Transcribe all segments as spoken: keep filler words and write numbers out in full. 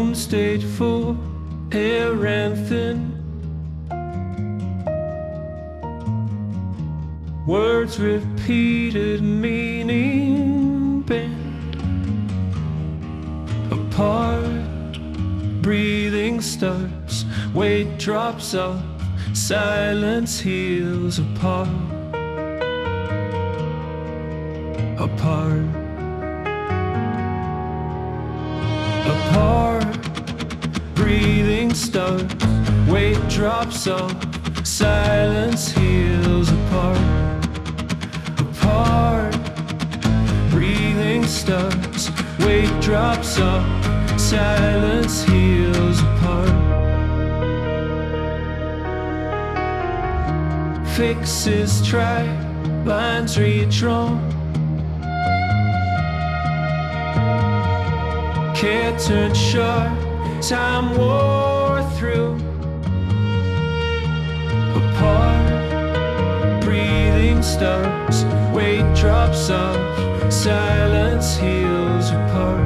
room stayed full, air ran thin. Words repeated, meaning bent apart. Breathing starts, weight drops off, silence heals apart. Apart. Apart. Breathing starts, weight drops off, silence heals apart. Apart. Breathing starts, weight drops off, silence heals apart. Fixes try, lines redrawn. Care turned sharp, time wore through. Apart, breathing starts, weight drops off, silence heals apart.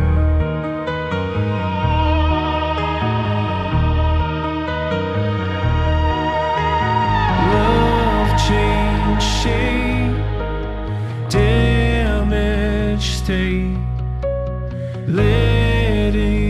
Love changed shape, damaged state, letting